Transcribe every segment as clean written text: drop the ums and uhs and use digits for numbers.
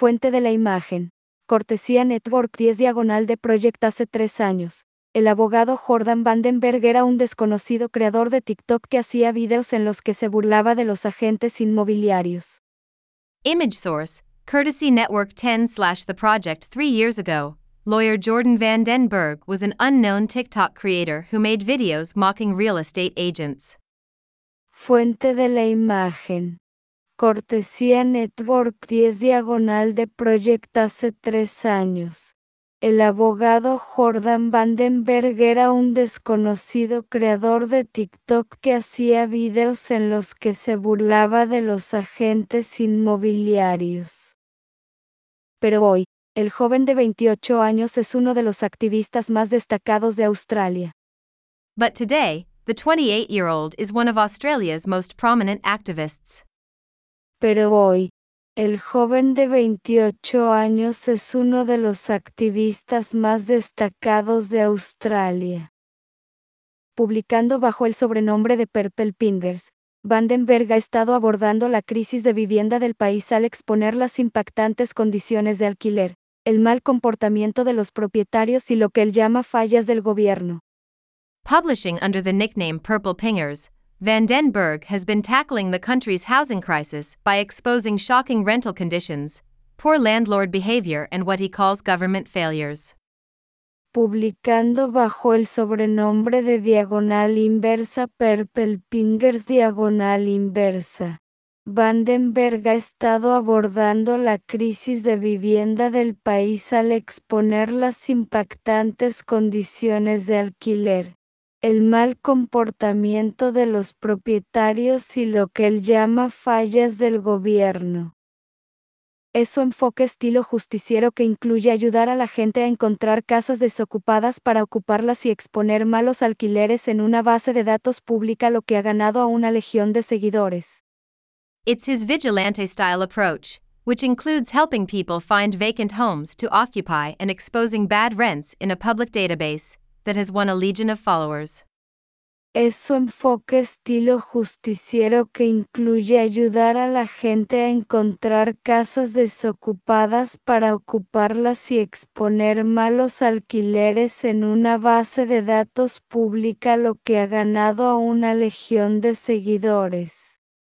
Fuente de la imagen. Cortesía Network 10 diagonal de Project. Hace 3 años, el abogado Jordan Vandenberg era un desconocido creador de TikTok que hacía videos en los que se burlaba de los agentes inmobiliarios. Image source, Courtesy Network 10/The Project. 3 years ago, lawyer Jordan Vandenberg was an unknown TikTok creator who made videos mocking real estate agents. Fuente de la imagen. Cortesía Network 10 diagonal de Project. Hace 3 años, el abogado Jordan Vandenberg era un desconocido creador de TikTok que hacía videos en los que se burlaba de los agentes inmobiliarios. Pero hoy, el joven de 28 años es uno de los activistas más destacados de Australia. But today, the 28-year-old is one of Australia's most prominent activists. Pero hoy, el joven de 28 años es uno de los activistas más destacados de Australia. Publicando bajo el sobrenombre de Purple Fingers, Vandenberg ha estado abordando la crisis de vivienda del país al exponer las impactantes condiciones de alquiler, el mal comportamiento de los propietarios y lo que él llama fallas del gobierno. Publishing under the nickname Purple Pingers, Vandenberg has been tackling the country's housing crisis by exposing shocking rental conditions, poor landlord behavior, and what he calls government failures. Publicando bajo el sobrenombre de diagonal inversa Purple Fingers diagonal inversa, Vandenberg ha estado abordando la crisis de vivienda del país al exponer las impactantes condiciones de alquiler, el mal comportamiento de los propietarios y lo que él llama fallas del gobierno. Es su enfoque estilo justiciero que incluye ayudar a la gente a encontrar casas desocupadas para ocuparlas y exponer malos alquileres en una base de datos pública, lo que ha ganado a una legión de seguidores. It's his vigilante-style approach, which includes helping people find vacant homes to occupy and exposing bad rents in a public database, that has won a legion of followers. Es su enfoque estilo justiciero que incluye ayudar a la gente a encontrar casas desocupadas para ocuparlas y exponer malos alquileres en una base de datos pública, lo que ha ganado a una legión de seguidores.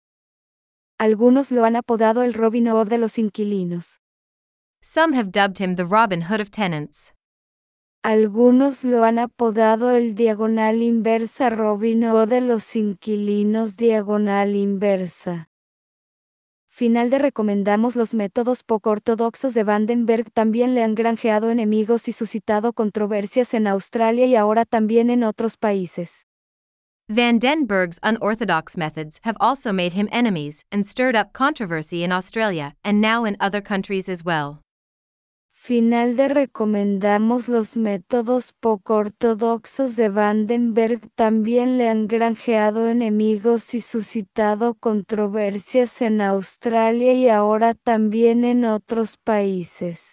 Algunos lo han apodado el Robin Hood de los inquilinos. Some have dubbed him the Robin Hood of tenants. Algunos lo han apodado el diagonal inversa Robin Hood de los inquilinos diagonal inversa. Final de recomendamos los métodos poco ortodoxos de Vandenberg también le han granjeado enemigos y suscitado controversias en Australia y ahora también en otros países. Vandenberg's unorthodox methods have also made him enemies and stirred up controversy in Australia and now in other countries as well. Final de recomendamos los métodos poco ortodoxos de Vandenberg también le han granjeado enemigos y suscitado controversias en Australia y ahora también en otros países.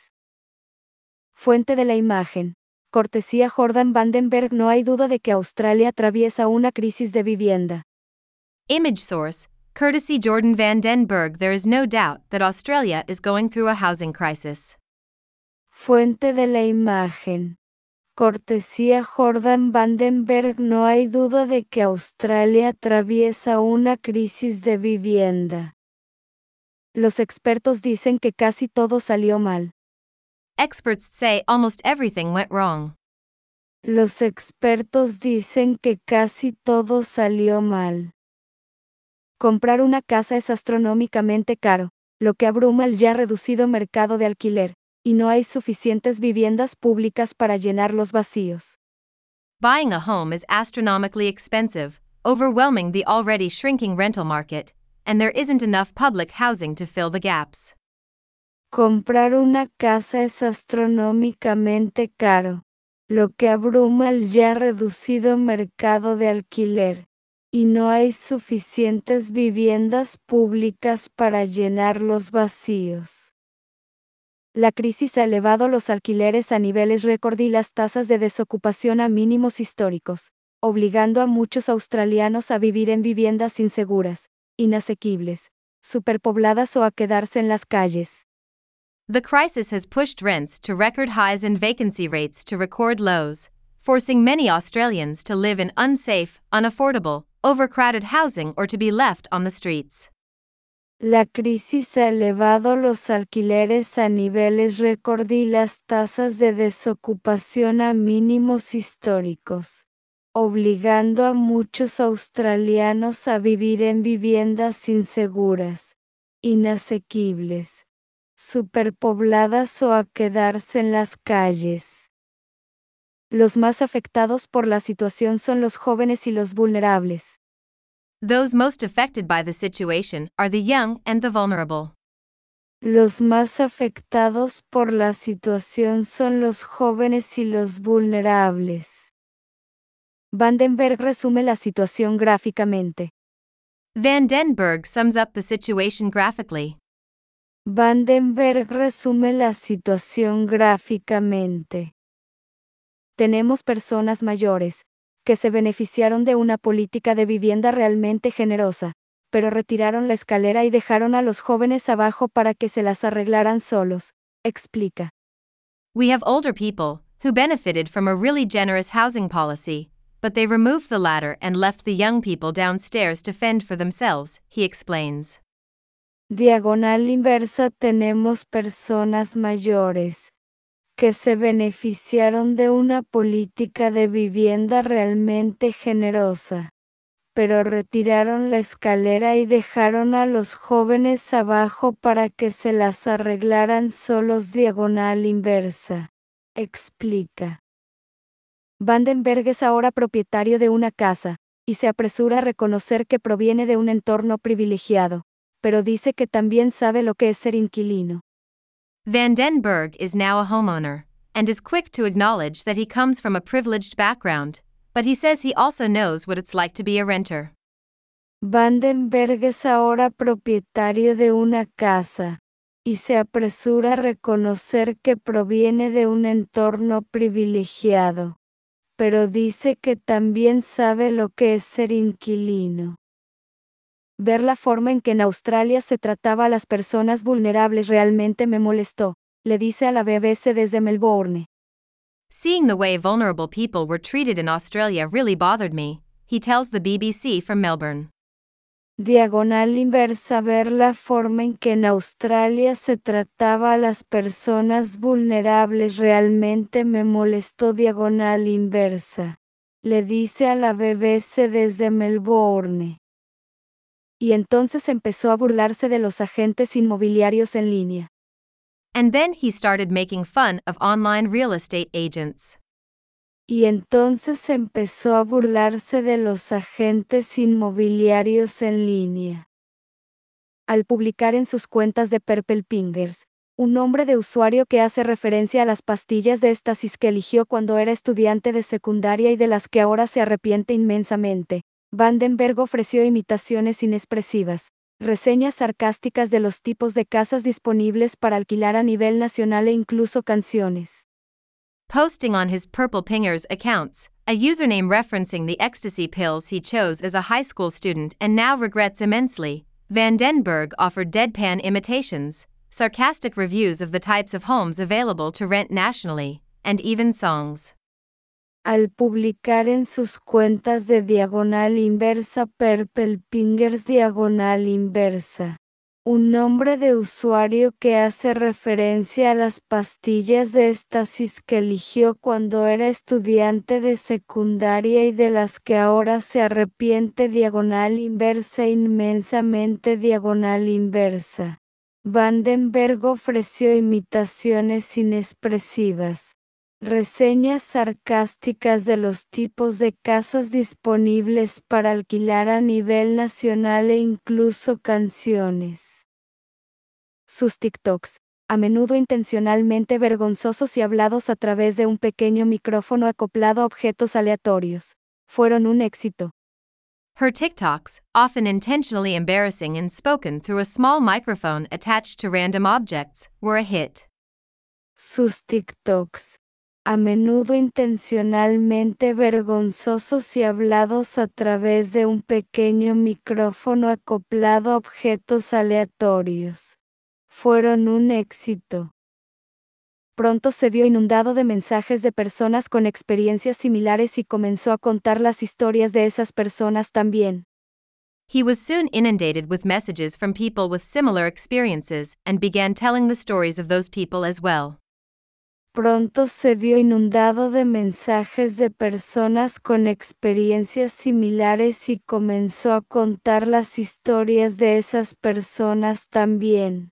Fuente de la imagen. Cortesía Jordan Vandenberg. No hay duda de que Australia atraviesa una crisis de vivienda. Image source, courtesy Jordan Vandenberg. There is no doubt that Australia is going through a housing crisis. Fuente de la imagen. Cortesía Jordan Vandenberg. No hay duda de que Australia atraviesa una crisis de vivienda. Los expertos dicen que casi todo salió mal. Experts say almost everything went wrong. Los expertos dicen que casi todo salió mal. Comprar una casa es astronómicamente caro, lo que abruma el ya reducido mercado de alquiler, y no hay suficientes viviendas públicas para llenar los vacíos. Buying a home is astronomically expensive, overwhelming the already shrinking rental market, and there isn't enough public housing to fill the gaps. Comprar una casa es astronómicamente caro, lo que abruma el ya reducido mercado de alquiler, y no hay suficientes viviendas públicas para llenar los vacíos. La crisis ha elevado los alquileres a niveles récord y las tasas de desocupación a mínimos históricos, obligando a muchos australianos a vivir en viviendas inseguras, inasequibles, superpobladas o a quedarse en las calles. The crisis has pushed rents to record highs and vacancy rates to record lows, forcing many Australians to live in unsafe, unaffordable, overcrowded housing or to be left on the streets. La crisis ha elevado los alquileres a niveles récord y las tasas de desocupación a mínimos históricos, obligando a muchos australianos a vivir en viviendas inseguras, inasequibles, superpobladas o a quedarse en las calles. Los más afectados por la situación son los jóvenes y los vulnerables. Those most affected by the situation are the young and the vulnerable. Los más afectados por la situación son los jóvenes y los vulnerables. Van den Berg resume la situación gráficamente. Van den Berg sums up the situation graphically. Van den Berg resume la situación gráficamente. Tenemos personas mayores, que se beneficiaron de una política de vivienda realmente generosa, pero retiraron la escalera y dejaron a los jóvenes abajo para que se las arreglaran solos, explica. We have older people, who benefited from a really generous housing policy, but they removed the ladder and left the young people downstairs to fend for themselves, he explains. Diagonal inversa tenemos personas mayores, que se beneficiaron de una política de vivienda realmente generosa, pero retiraron la escalera y dejaron a los jóvenes abajo para que se las arreglaran solos. Diagonal inversa, explica. Van den Berg es ahora propietario de una casa, y se apresura a reconocer que proviene de un entorno privilegiado, pero dice que también sabe lo que es ser inquilino. Van den Berg is now a homeowner, and is quick to acknowledge that he comes from a privileged background, but he says he also knows what it's like to be a renter. Van den Berg es ahora propietario de una casa, y se apresura a reconocer que proviene de un entorno privilegiado, pero dice que también sabe lo que es ser inquilino. Ver la forma en que en Australia se trataba a las personas vulnerables realmente me molestó, le dice a la BBC desde Melbourne. Seeing the way vulnerable people were treated in Australia really bothered me, he tells the BBC from Melbourne. Diagonal inversa. Ver la forma en que en Australia se trataba a las personas vulnerables realmente me molestó. Diagonal inversa, le dice a la BBC desde Melbourne. Y entonces empezó a burlarse de los agentes inmobiliarios en línea. And then he started making fun of online real estate agents. Y entonces empezó a burlarse de los agentes inmobiliarios en línea. Al publicar en sus cuentas de Purple Fingers, un nombre de usuario que hace referencia a las pastillas de éxtasis que eligió cuando era estudiante de secundaria y de las que ahora se arrepiente inmensamente, Van den Berg ofreció imitaciones inexpresivas, reseñas sarcásticas de los tipos de casas disponibles para alquilar a nivel nacional e incluso canciones. Posting on his Purple Pingers accounts, a username referencing the ecstasy pills he chose as a high school student and now regrets immensely, Van den Berg offered deadpan imitations, sarcastic reviews of the types of homes available to rent nationally, and even songs. Al publicar en sus cuentas de diagonal inversa Purple Fingers diagonal inversa, un nombre de usuario que hace referencia a las pastillas de éxtasis que eligió cuando era estudiante de secundaria y de las que ahora se arrepiente diagonal inversa inmensamente diagonal inversa. Van den Berg ofreció imitaciones inexpresivas, reseñas sarcásticas de los tipos de casas disponibles para alquilar a nivel nacional e incluso canciones. Sus TikToks, a menudo intencionalmente vergonzosos y hablados a través de un pequeño micrófono acoplado a objetos aleatorios, fueron un éxito. Her TikToks, often intentionally embarrassing and spoken through a small microphone attached to random objects, were a hit. Sus TikToks, a menudo intencionalmente vergonzosos y hablados a través de un pequeño micrófono acoplado a objetos aleatorios, fueron un éxito. Pronto se vio inundado de mensajes de personas con experiencias similares y comenzó a contar las historias de esas personas también. He was soon inundated with messages from people with similar experiences and began telling the stories of those people as well. Pronto se vio inundado de mensajes de personas con experiencias similares y comenzó a contar las historias de esas personas también.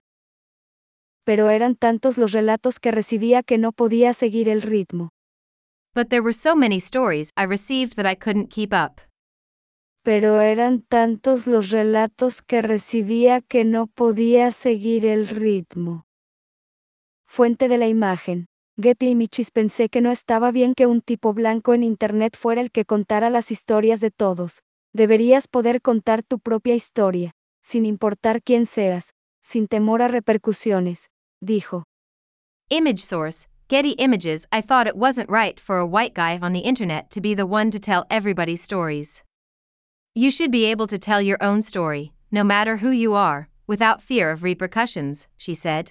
Pero eran tantos los relatos que recibía que no podía seguir el ritmo. But there were so many stories I received that I couldn't keep up. Pero eran tantos los relatos que recibía que no podía seguir el ritmo. Fuente de la imagen. Getty Images. Pensé que no estaba bien que un tipo blanco en Internet fuera el que contara las historias de todos. Deberías poder contar tu propia historia, sin importar quién seas, sin temor a repercusiones, dijo. Image source, Getty Images. I thought it wasn't right for a white guy on the internet to be the one to tell everybody's stories. You should be able to tell your own story, no matter who you are, without fear of repercussions, she said.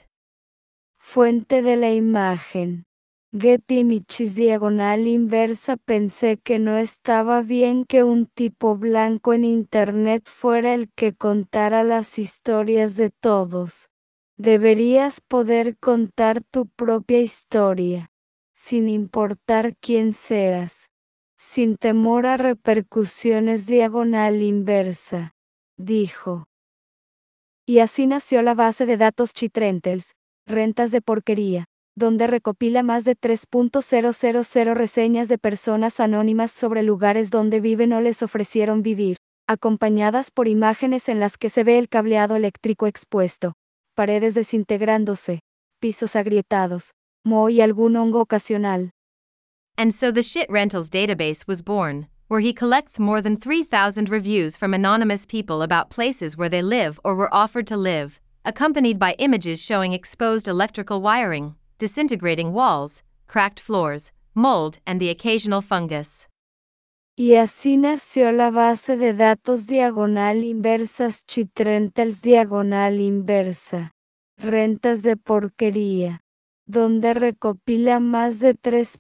Fuente de la imagen. Getty Images /inversa. Pensé que no estaba bien que un tipo blanco en Internet fuera el que contara las historias de todos. Deberías poder contar tu propia historia, sin importar quién seas, sin temor a repercusiones /inversa, dijo. Y así nació la base de datos Chitrentals, rentas de porquería, donde recopila más de 3.000 reseñas de personas anónimas sobre lugares donde viven o les ofrecieron vivir, acompañadas por imágenes en las que se ve el cableado eléctrico expuesto, paredes desintegrándose, pisos agrietados, moho y algún hongo ocasional. And so the Shit Rentals database was born, where he collects more than 3,000 reviews from anonymous people about places where they live or were offered to live, accompanied by images showing exposed electrical wiring, disintegrating walls, cracked floors, mold, and the occasional fungus. Y así nació la base de datos /inversas Chitrentals /inversa, rentas de porquería, donde recopila más de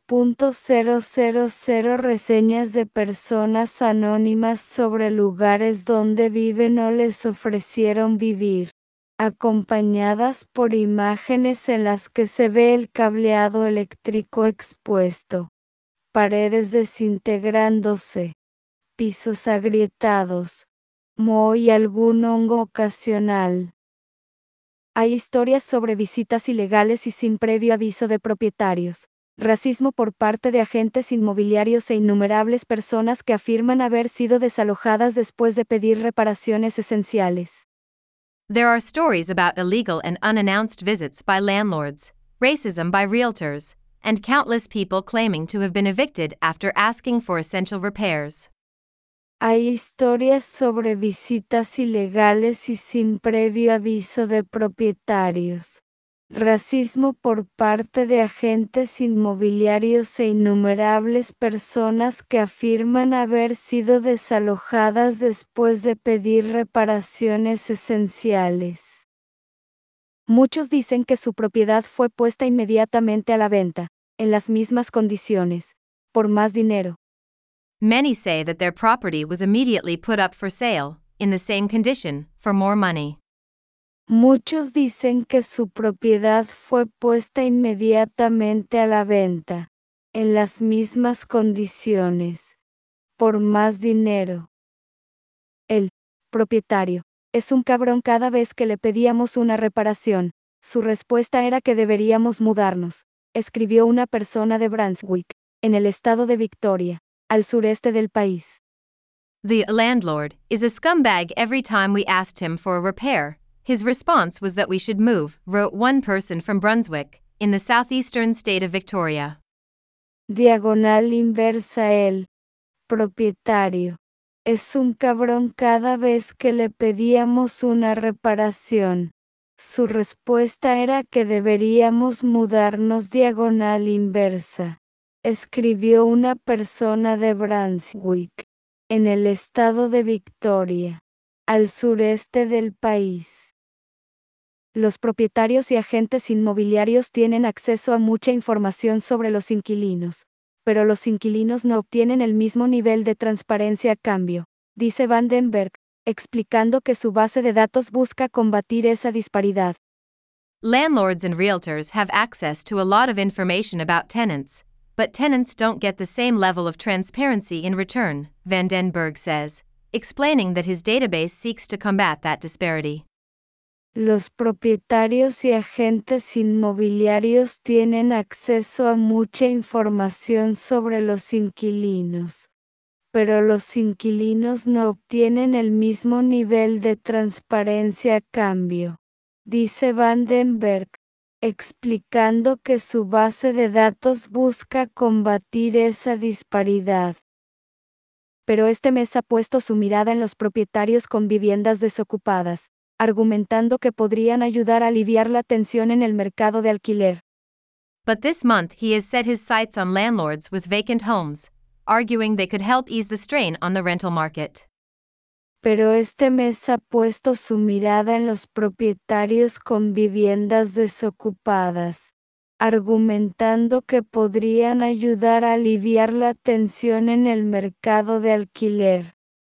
3.000 reseñas de personas anónimas sobre lugares donde viven o les ofrecieron vivir, acompañadas por imágenes en las que se ve el cableado eléctrico expuesto, paredes desintegrándose, pisos agrietados, moho y algún hongo ocasional. Hay historias sobre visitas ilegales y sin previo aviso de propietarios, racismo por parte de agentes inmobiliarios e innumerables personas que afirman haber sido desalojadas después de pedir reparaciones esenciales. There are stories about illegal and unannounced visits by landlords, racism by realtors, and countless people claiming to have been evicted after asking for essential repairs. Hay historias sobre visitas ilegales y sin previo aviso de propietarios, racismo por parte de agentes inmobiliarios e innumerables personas que afirman haber sido desalojadas después de pedir reparaciones esenciales. Muchos dicen que su propiedad fue puesta inmediatamente a la venta, en las mismas condiciones, por más dinero. Many say that their property was immediately put up for sale, in the same condition, for more money. Muchos dicen que su propiedad fue puesta inmediatamente a la venta, en las mismas condiciones, por más dinero. El propietario es un cabrón. Cada vez que le pedíamos una reparación, su respuesta era que deberíamos mudarnos, escribió una persona de Brunswick, en el estado de Victoria, al sureste del país. The landlord is a scumbag. Every time we asked him for a repair, his response was that we should move, wrote one person from Brunswick, in the southeastern state of Victoria. /inversa. El propietario es un cabrón. Cada vez que le pedíamos una reparación, su respuesta era que deberíamos mudarnos /inversa, escribió una persona de Brunswick, en el estado de Victoria, al sureste del país. Los propietarios y agentes inmobiliarios tienen acceso a mucha información sobre los inquilinos, pero los inquilinos no obtienen el mismo nivel de transparencia a cambio, dice Van den Berg, explicando que su base de datos busca combatir esa disparidad. Landlords and realtors have access to a lot of information about tenants, but tenants don't get the same level of transparency in return, Van den Berg says, explaining that his database seeks to combat that disparity. Los propietarios y agentes inmobiliarios tienen acceso a mucha información sobre los inquilinos, pero los inquilinos no obtienen el mismo nivel de transparencia a cambio, dice Van den Berg, explicando que su base de datos busca combatir esa disparidad. Pero este mes ha puesto su mirada en los propietarios con viviendas desocupadas, argumentando que podrían ayudar a aliviar la tensión en el mercado de alquiler. But this month he has set his sights on landlords with vacant homes, arguing they could help ease the strain on the rental market. Pero este mes ha puesto su mirada en los propietarios con viviendas desocupadas, argumentando que podrían ayudar a aliviar la tensión en el mercado de alquiler.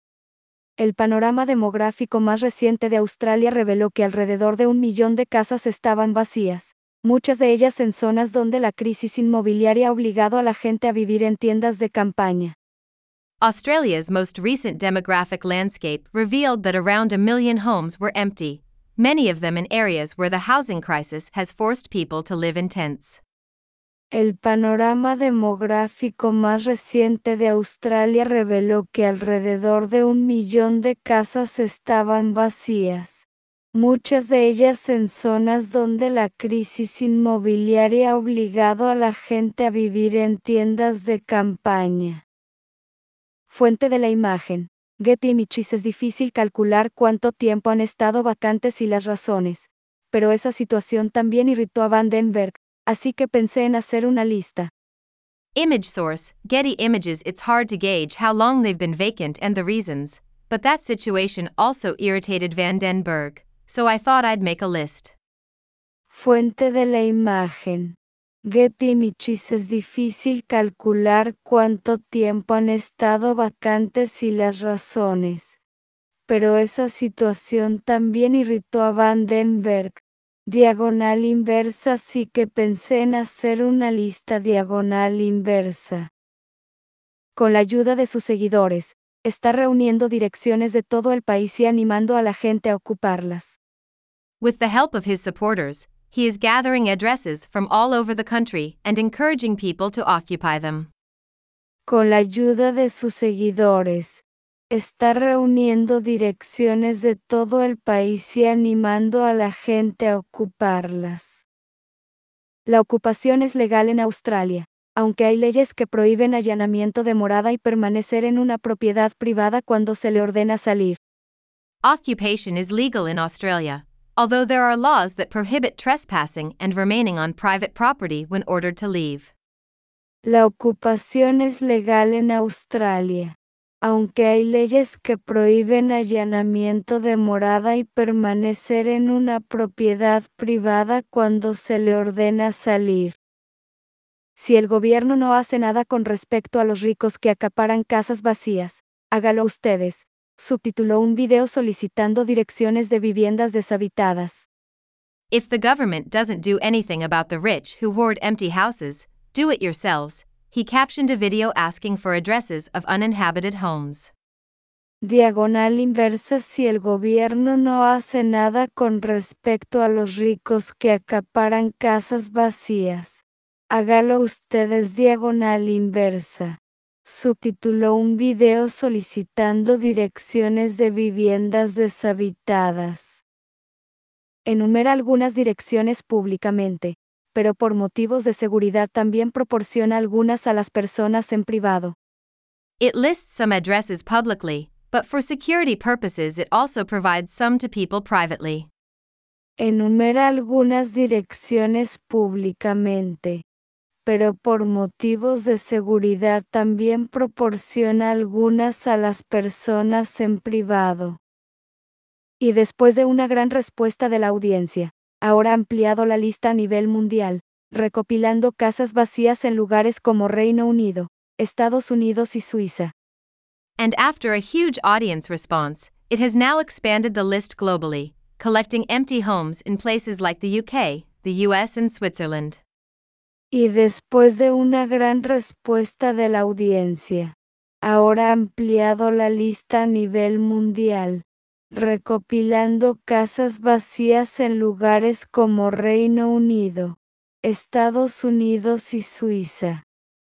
El panorama demográfico más reciente de Australia reveló que alrededor de 1 millón de casas estaban vacías, muchas de ellas en zonas donde la crisis inmobiliaria ha obligado a la gente a vivir en tiendas de campaña. Australia's most recent demographic landscape revealed that around 1 million homes were empty, many of them in areas where the housing crisis has forced people to live in tents. El panorama demográfico más reciente de Australia reveló que alrededor de 1 millón de casas estaban vacías, muchas de ellas en zonas donde la crisis inmobiliaria ha obligado a la gente a vivir en tiendas de campaña. Fuente de la imagen. Getty Images. Es difícil calcular cuánto tiempo han estado vacantes y las razones, pero esa situación también irritó a Van den Berg, así que pensé en hacer una lista. Image source, Getty Images. It's hard to gauge how long they've been vacant and the reasons, but that situation also irritated Van den Berg, so I thought I'd make a list. Fuente de la imagen. Getty Images. Es difícil calcular cuánto tiempo han estado vacantes y las razones, pero esa situación también irritó a Van den Berg. Diagonal inversa. Así que pensé en hacer una lista diagonal inversa. Con la ayuda de sus seguidores, está reuniendo direcciones de todo el país y animando a la gente a ocuparlas. With the help of his supporters, he is gathering addresses from all over the country and encouraging people to occupy them. Con la ayuda de sus seguidores, está reuniendo direcciones de todo el país y animando a la gente a ocuparlas. La ocupación es legal en Australia, aunque hay leyes que prohíben allanamiento de morada y permanecer en una propiedad privada cuando se le ordena salir. Occupation is legal in Australia, although there are laws that prohibit trespassing and remaining on private property when ordered to leave. La ocupación es legal en Australia, aunque hay leyes que prohíben allanamiento de morada y permanecer en una propiedad privada cuando se le ordena salir. Si el gobierno no hace nada con respecto a los ricos que acaparan casas vacías, hágalo ustedes, subtituló un video solicitando direcciones de viviendas deshabitadas. If the government doesn't do anything about the rich who hoard empty houses, do it yourselves, he captioned a video asking for addresses of uninhabited homes. Diagonal inversa. Si el gobierno no hace nada con respecto a los ricos que acaparan casas vacías, hágalo ustedes. Diagonal inversa. Subtituló un video solicitando direcciones de viviendas deshabitadas. Enumera algunas direcciones públicamente, pero por motivos de seguridad también proporciona algunas a las personas en privado. It lists some addresses publicly, but for security purposes it also provides some to people privately. Enumera algunas direcciones públicamente, pero por motivos de seguridad también proporciona algunas a las personas en privado. Y después de una gran respuesta de la audiencia, ahora ha ampliado la lista a nivel mundial, recopilando casas vacías en lugares como Reino Unido, Estados Unidos y Suiza. And after a huge audience response, it has now expanded the list globally, collecting empty homes in places like the UK, the US and Switzerland. Y después de una gran respuesta de la audiencia, ahora ha ampliado la lista a nivel mundial, recopilando casas vacías en lugares como Reino Unido, Estados Unidos y Suiza.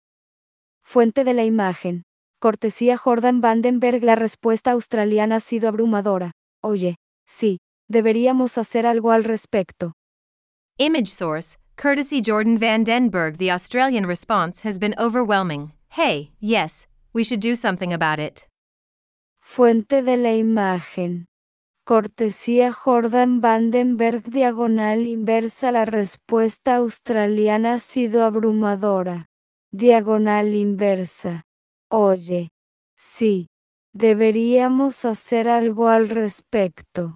Fuente de la imagen. Cortesía Jordan Vandenberg. La respuesta australiana ha sido abrumadora. Oye, sí, deberíamos hacer algo al respecto. Image source, courtesy Jordan van den Berg. The Australian response has been overwhelming. Hey, yes, we should do something about it. Fuente de la imagen. Cortesía Jordan Vandenberg. Diagonal inversa. La respuesta australiana ha sido abrumadora. Diagonal inversa. Oye, sí, deberíamos hacer algo al respecto.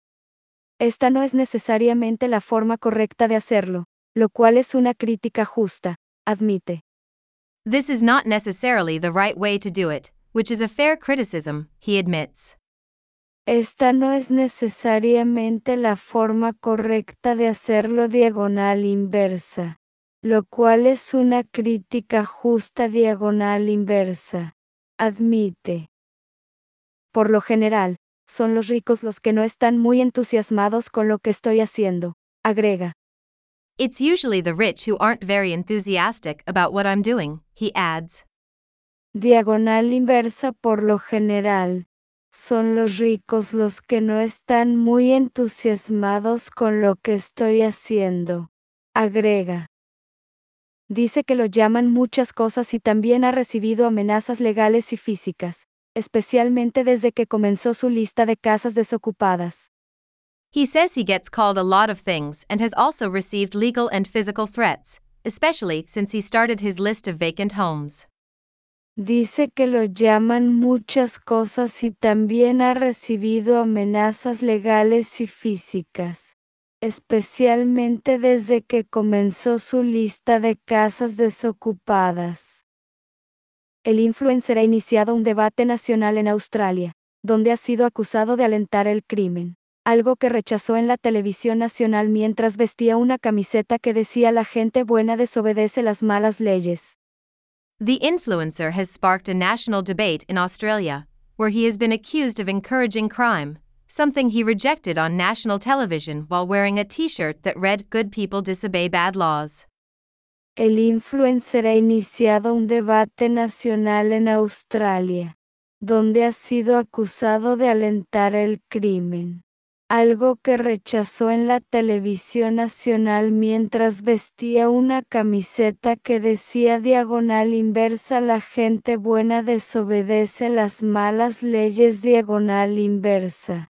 Esta no es necesariamente la forma correcta de hacerlo, lo cual es una crítica justa, admite. This is not necessarily the right way to do it, which is a fair criticism, he admits. Esta no es necesariamente la forma correcta de hacerlo. Diagonal inversa, lo cual es una crítica justa. Diagonal inversa, admite. Por lo general, son los ricos los que no están muy entusiasmados con lo que estoy haciendo, agrega. It's usually the rich who aren't very enthusiastic about what I'm doing, he adds. Diagonal inversa. Por lo general, son los ricos los que no están muy entusiasmados con lo que estoy haciendo, agrega. Dice que lo llaman muchas cosas y también ha recibido amenazas legales y físicas, especialmente desde que comenzó su lista de casas desocupadas. He says he gets called a lot of things and has also received legal and physical threats, especially since he started his list of vacant homes. Dice que lo llaman muchas cosas y también ha recibido amenazas legales y físicas, especialmente desde que comenzó su lista de casas desocupadas. El influencer ha iniciado un debate nacional en Australia, donde ha sido acusado de alentar el crimen, algo que rechazó en la televisión nacional mientras vestía una camiseta que decía "La gente buena desobedece las malas leyes". The influencer has sparked a national debate in Australia, where he has been accused of encouraging crime, something he rejected on national television while wearing a t-shirt that read "Good people disobey bad laws." El influencer ha iniciado un debate nacional en Australia, donde ha sido acusado de alentar el crimen, algo que rechazó en la televisión nacional mientras vestía una camiseta que decía diagonal inversa "La gente buena desobedece las malas leyes". Diagonal inversa.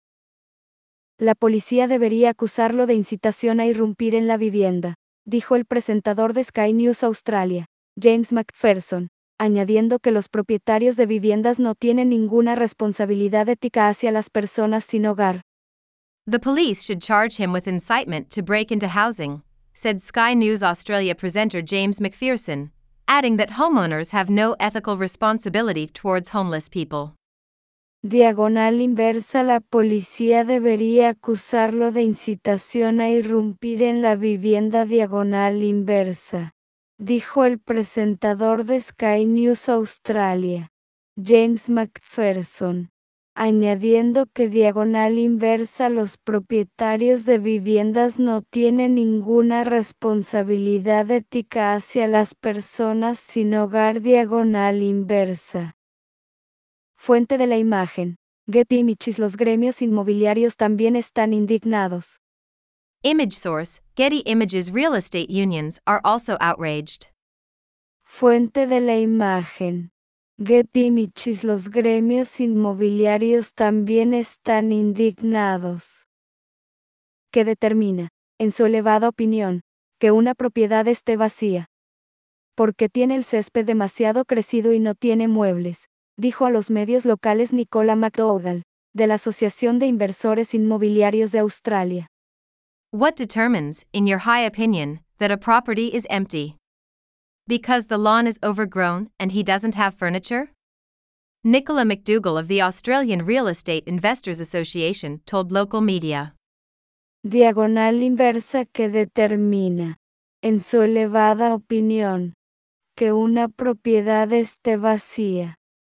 La policía debería acusarlo de incitación a irrumpir en la vivienda, dijo el presentador de Sky News Australia, James McPherson, añadiendo que los propietarios de viviendas no tienen ninguna responsabilidad ética hacia las personas sin hogar. The police should charge him with incitement to break into housing, said Sky News Australia presenter James McPherson, adding that homeowners have no ethical responsibility towards homeless people. Diagonal inversa. La policía debería acusarlo de incitación a irrumpir en la vivienda. Diagonal inversa, dijo el presentador de Sky News Australia, James McPherson, añadiendo que diagonal inversa los propietarios de viviendas no tienen ninguna responsabilidad ética hacia las personas sin hogar. Diagonal inversa. Fuente de la imagen. Getty Images. Los gremios inmobiliarios también están indignados. Image source, Getty Images. Real estate unions are also outraged. Fuente de la imagen. Getty Images. Los gremios inmobiliarios también están indignados. ¿Qué determina, en su elevada opinión, que una propiedad esté vacía? Porque tiene el césped demasiado crecido y no tiene muebles, dijo a los medios locales Nicola McDougall, de la Asociación de Inversores Inmobiliarios de Australia. What determines, in your high opinion, that a property is empty? Because the lawn is overgrown and he doesn't have furniture? Nicola McDougall of the Australian Real Estate Investors Association told local media. Diagonal inversa que determina, en su elevada opinión, que una propiedad esté vacía.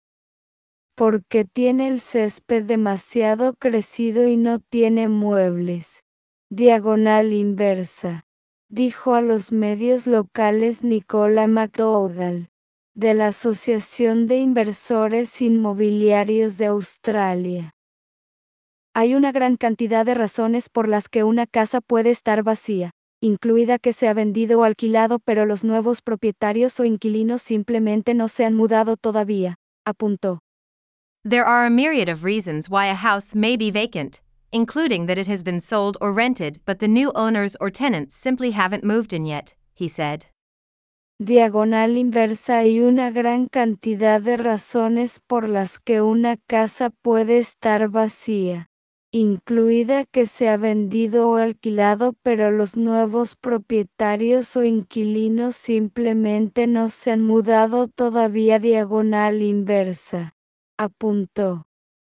Porque tiene el césped demasiado crecido y no tiene muebles. Diagonal inversa, dijo a los medios locales Nicola McDougall, de la Asociación de Inversores Inmobiliarios de Australia. Hay una gran cantidad de razones por las que una casa puede estar vacía, incluida que se ha vendido o alquilado, pero los nuevos propietarios o inquilinos simplemente no se han mudado todavía, apuntó. There are a myriad of reasons why a house may be vacant, including that it has been sold or rented but the new owners or tenants simply haven't moved in yet, he said. Diagonal inversa. Hay una gran cantidad de razones por las que una casa puede estar vacía, incluida que se ha vendido o alquilado, pero los nuevos propietarios o inquilinos simplemente no se han mudado todavía. Diagonal inversa, apuntó.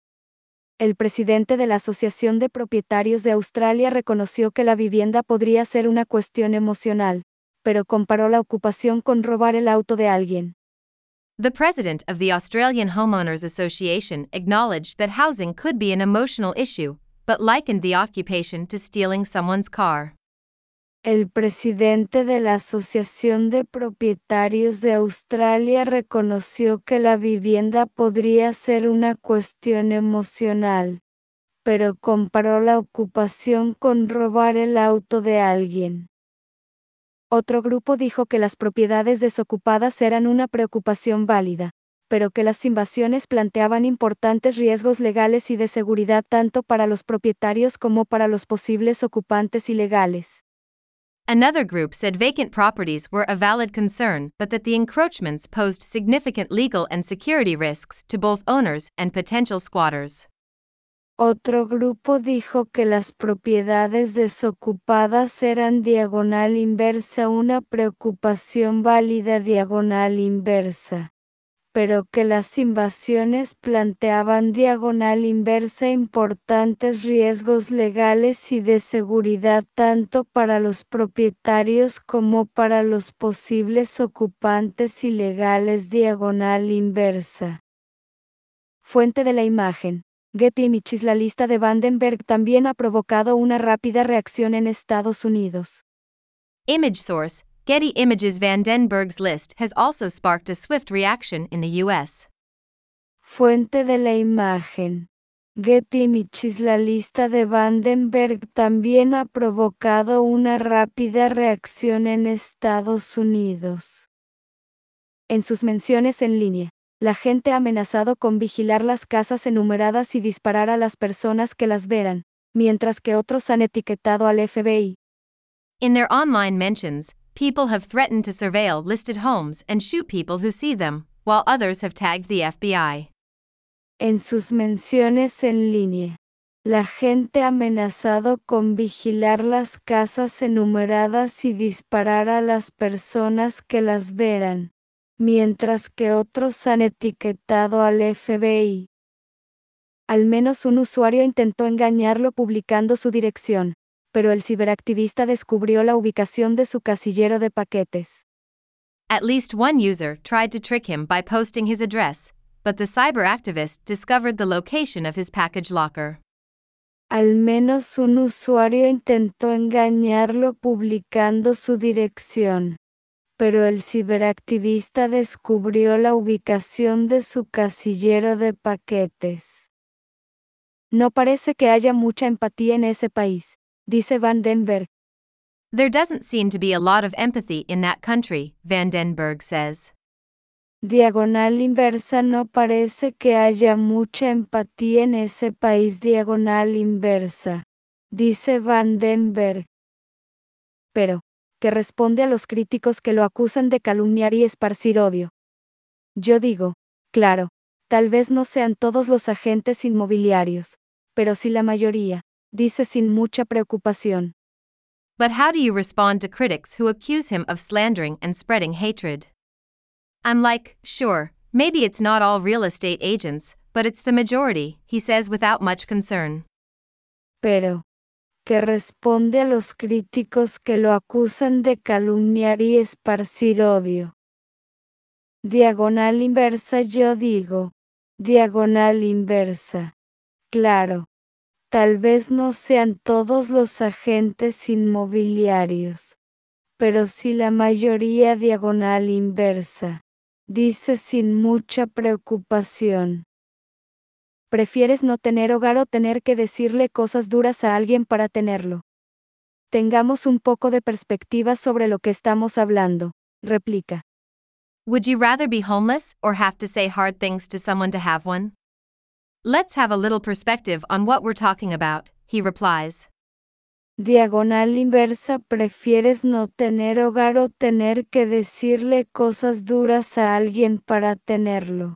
El presidente de la Asociación de Propietarios de Australia reconoció que la vivienda podría ser una cuestión emocional, pero comparó la ocupación con robar el auto de alguien. The president of the Australian Homeowners Association acknowledged that housing could be an emotional issue, but likened the occupation to stealing someone's car. El presidente de la Asociación de Propietarios de Australia reconoció que la vivienda podría ser una cuestión emocional, pero comparó la ocupación con robar el auto de alguien. Otro grupo dijo que las propiedades desocupadas eran una preocupación válida, pero que las invasiones planteaban importantes riesgos legales y de seguridad tanto para los propietarios como para los posibles ocupantes ilegales. Another group said vacant properties were a valid concern but that the encroachments posed significant legal and security risks to both owners and potential squatters. Otro grupo dijo que las propiedades desocupadas eran diagonal inversa una preocupación válida diagonal inversa, pero que las invasiones planteaban diagonal inversa importantes riesgos legales y de seguridad tanto para los propietarios como para los posibles ocupantes ilegales. Diagonal inversa. Fuente de la imagen. Getty Images. La lista de Vandenberg también ha provocado una rápida reacción en Estados Unidos. Image source, Getty Images. Vandenberg's list has also sparked a swift reaction in the U.S. Fuente de la imagen. Getty Images. La lista de Vandenberg también ha provocado una rápida reacción en Estados Unidos. En sus menciones en línea, la gente ha amenazado con vigilar las casas enumeradas y disparar a las personas que las vean, mientras que otros han etiquetado al FBI. In their online mentions, people have threatened to surveil listed homes and shoot people who see them, while others have tagged the FBI. En sus menciones en línea, la gente ha amenazado con vigilar las casas enumeradas y disparar a las personas que las vean, mientras que otros han etiquetado al FBI. Al menos un usuario intentó engañarlo publicando su dirección, pero el ciberactivista descubrió la ubicación de su casillero de paquetes. At least one user tried to trick him by posting his address, but the cyber activist discovered the location of his package locker. Al menos un usuario intentó engañarlo publicando su dirección, pero el ciberactivista descubrió la ubicación de su casillero de paquetes. No parece que haya mucha empatía en ese país, dice Vandenberg. There doesn't seem to be a lot of empathy in that country, Vandenberg says. Diagonal inversa. No parece que haya mucha empatía en ese país. Diagonal inversa, dice Vandenberg. Pero, ¿qué responde a los críticos que lo acusan de calumniar y esparcir odio? Yo digo, claro, tal vez no sean todos los agentes inmobiliarios, pero sí la mayoría, dice sin mucha preocupación. But how do you respond to critics who accuse him of slandering and spreading hatred? I'm like, sure, maybe it's not all real estate agents, but it's the majority, he says without much concern. Pero, ¿qué responde a los críticos que lo acusan de calumniar y esparcir odio? Diagonal inversa yo digo, diagonal inversa. Claro, tal vez no sean todos los agentes inmobiliarios, pero sí la mayoría diagonal inversa, dice sin mucha preocupación. ¿Prefieres no tener hogar o tener que decirle cosas duras a alguien para tenerlo? Tengamos un poco de perspectiva sobre lo que estamos hablando, replica. Would you rather be homeless or have to say hard things to someone to have one? Let's have a little perspective on what we're talking about, he replies. Diagonal inversa, ¿prefieres no tener hogar o tener que decirle cosas duras a alguien para tenerlo?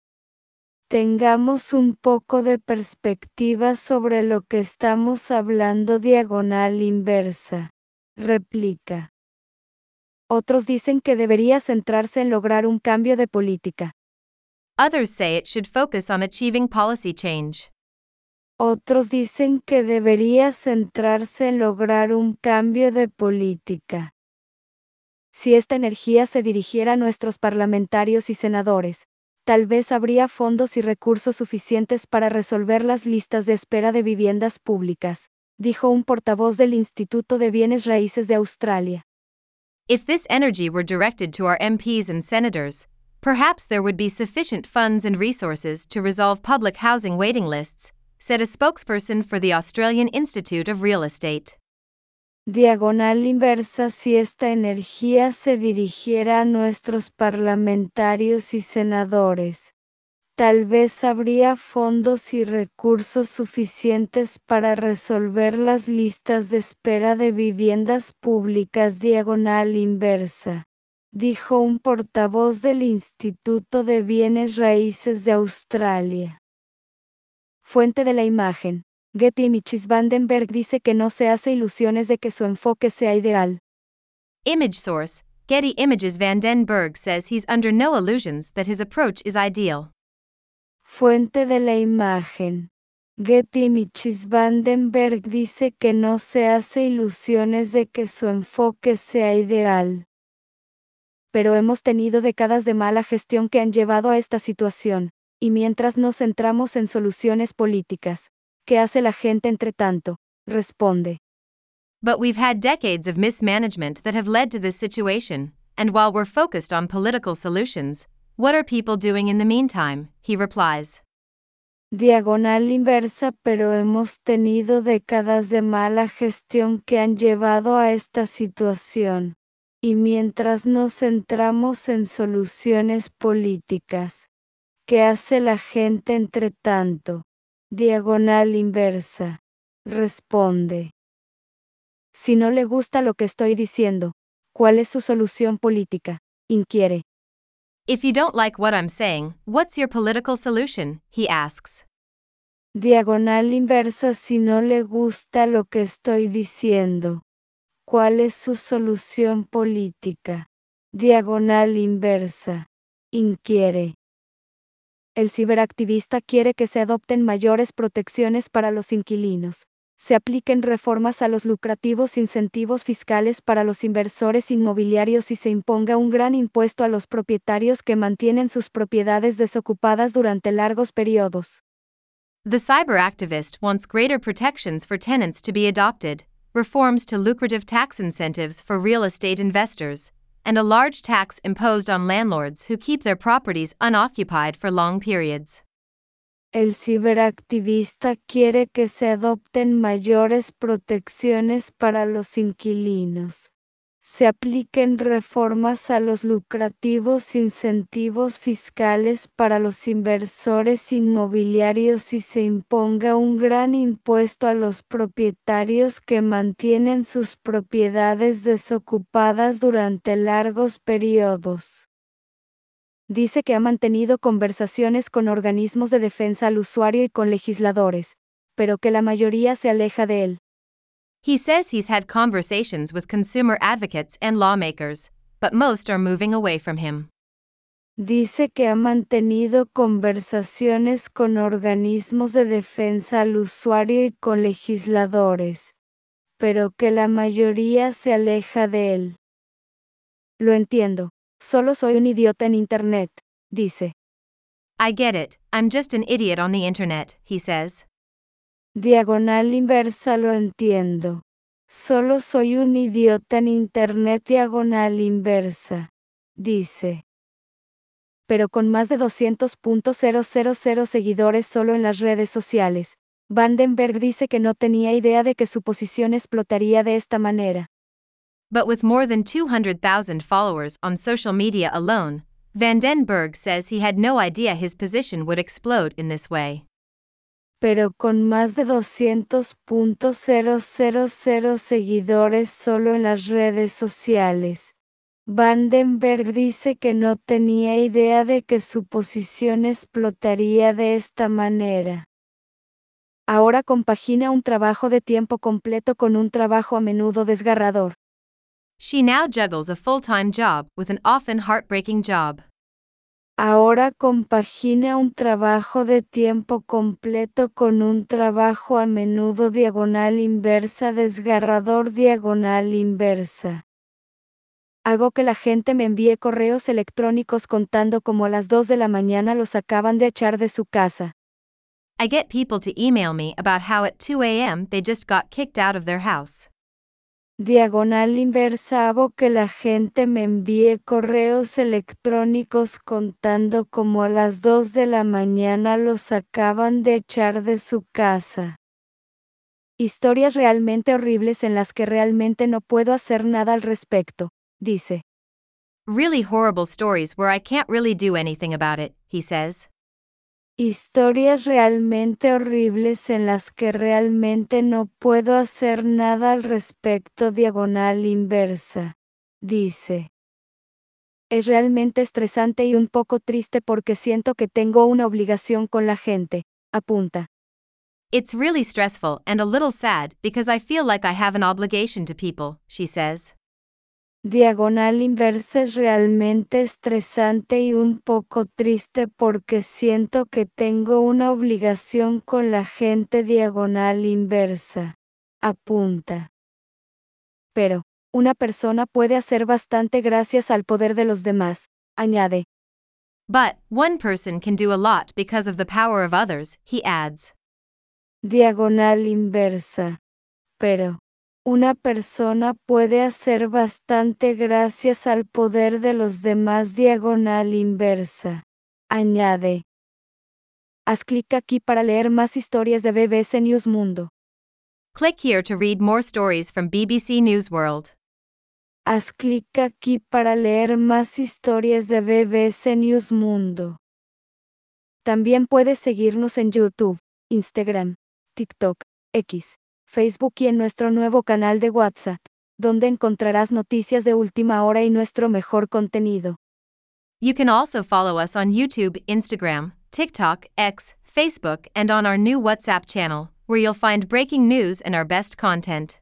Tengamos un poco de perspectiva sobre lo que estamos hablando. Diagonal inversa, replica. Otros dicen que debería centrarse en lograr un cambio de política. Others say it should focus on achieving policy change. Otros dicen que debería centrarse en lograr un cambio de política. Si esta energía se dirigiera a nuestros parlamentarios y senadores, tal vez habría fondos y recursos suficientes para resolver las listas de espera de viviendas públicas, dijo un portavoz del Instituto de Bienes Raíces de Australia. If this energy were directed to our MPs and senators, perhaps there would be sufficient funds and resources to resolve public housing waiting lists, said a spokesperson for the Australian Institute of Real Estate. Diagonal inversa, si esta energía se dirigiera a nuestros parlamentarios y senadores, tal vez habría fondos y recursos suficientes para resolver las listas de espera de viviendas públicas. Diagonal inversa, dijo un portavoz del Instituto de Bienes Raíces de Australia. Fuente de la imagen. Getty Images. Vandenberg dice que no se hace ilusiones de que su enfoque sea ideal. Image source, Getty Images. Vandenberg says he's under no illusions that his approach is ideal. Fuente de la imagen. Getty Images. Vandenberg dice que no se hace ilusiones de que su enfoque sea ideal. Pero hemos tenido décadas de mala gestión que han llevado a esta situación, y mientras nos centramos en soluciones políticas, ¿qué hace la gente entre tanto? Responde. But we've had decades of mismanagement that have led to this situation, and while we're focused on political solutions, what are people doing in the meantime? He replies. Diagonal inversa, pero hemos tenido décadas de mala gestión que han llevado a esta situación, y mientras nos centramos en soluciones políticas, ¿qué hace la gente entre tanto? Diagonal inversa, responde. Si no le gusta lo que estoy diciendo, ¿cuál es su solución política? Inquiere. If you don't like what I'm saying, what's your political solution? He asks. Diagonal inversa, si no le gusta lo que estoy diciendo, ¿cuál es su solución política? Diagonal inversa, inquiere. El ciberactivista quiere que se adopten mayores protecciones para los inquilinos, se apliquen reformas a los lucrativos incentivos fiscales para los inversores inmobiliarios y se imponga un gran impuesto a los propietarios que mantienen sus propiedades desocupadas durante largos periodos. The cyber activist wants greater protections for tenants to be adopted, reforms to lucrative tax incentives for real estate investors, and a large tax imposed on landlords who keep their properties unoccupied for long periods. El ciberactivista quiere que se adopten mayores protecciones para los inquilinos, se apliquen reformas a los lucrativos incentivos fiscales para los inversores inmobiliarios y se imponga un gran impuesto a los propietarios que mantienen sus propiedades desocupadas durante largos periodos. Dice que ha mantenido conversaciones con organismos de defensa al usuario y con legisladores, pero que la mayoría se aleja de él. He says he's had conversations with consumer advocates and lawmakers, but most are moving away from him. Dice que ha mantenido conversaciones con organismos de defensa al usuario y con legisladores, pero que la mayoría se aleja de él. Lo entiendo, solo soy un idiota en Internet, dice. I get it, I'm just an idiot on the internet, he says. Diagonal inversa. Lo entiendo. Solo soy un idiota en Internet. Diagonal inversa. Dice. Pero con más de 200.000 seguidores solo en las redes sociales, Vandenberg dice que no tenía idea de que su posición explotaría de esta manera. But with more than 200,000 followers on social media alone, Van den Berg says he had no idea his position would explode in this way. Pero con más de 200.000 seguidores solo en las redes sociales, Vandenberg dice que no tenía idea de que su posición explotaría de esta manera. Ahora compagina un trabajo de tiempo completo con un trabajo a menudo desgarrador. She now juggles a full-time job with an often heartbreaking job. Ahora compagina un trabajo de tiempo completo con un trabajo a menudo. Diagonal inversa. Desgarrador. Diagonal inversa. Hago que la gente me envíe correos electrónicos contando cómo a las 2 de la mañana los acaban de echar de su casa. I get people to email me about how at 2 a.m. they just got kicked out of their house. Diagonal inversa. Hago que la gente me envíe correos electrónicos contando cómo a las 2 de la mañana los acaban de echar de su casa. Historias realmente horribles en las que realmente no puedo hacer nada al respecto, dice. Really horrible stories where I can't really do anything about it, he says. Historias realmente horribles en las que realmente no puedo hacer nada al respecto. Diagonal inversa. Dice. Es realmente estresante y un poco triste porque siento que tengo una obligación con la gente, apunta. It's really stressful and a little sad because I feel like I have an obligation to people, she says. Diagonal inversa. Es realmente estresante y un poco triste porque siento que tengo una obligación con la gente. Diagonal inversa. Apunta. Pero, una persona puede hacer bastante gracias al poder de los demás, añade. But, one person can do a lot because of the power of others, he adds. Diagonal inversa. Pero, una persona puede hacer bastante gracias al poder de los demás. Diagonal inversa. Añade. Haz clic aquí para leer más historias de BBC News Mundo. Click here to read more stories from BBC News World. Haz clic aquí para leer más historias de BBC News Mundo. También puedes seguirnos en YouTube, Instagram, TikTok, X, Facebook y en nuestro nuevo canal de WhatsApp, donde encontrarás noticias de última hora y nuestro mejor contenido. You can also follow us on YouTube, Instagram, TikTok, X, Facebook, and on our new WhatsApp channel, where you'll find breaking news and our best content.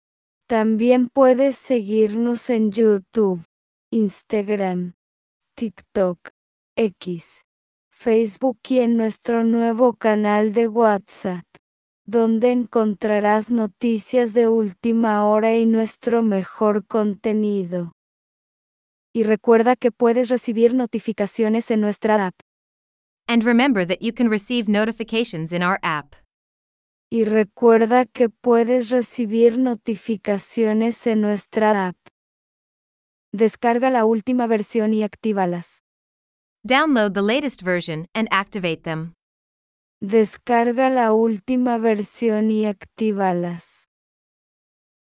También puedes seguirnos en YouTube, Instagram, TikTok, X, Facebook y en nuestro nuevo canal de WhatsApp, donde encontrarás noticias de última hora y nuestro mejor contenido. Y recuerda que puedes recibir notificaciones en nuestra app. And remember that you can receive notifications in our app. Y recuerda que puedes recibir notificaciones en nuestra app. Descarga la última versión y actívalas. Download the latest version and activate them. Descarga la última versión y actívalas.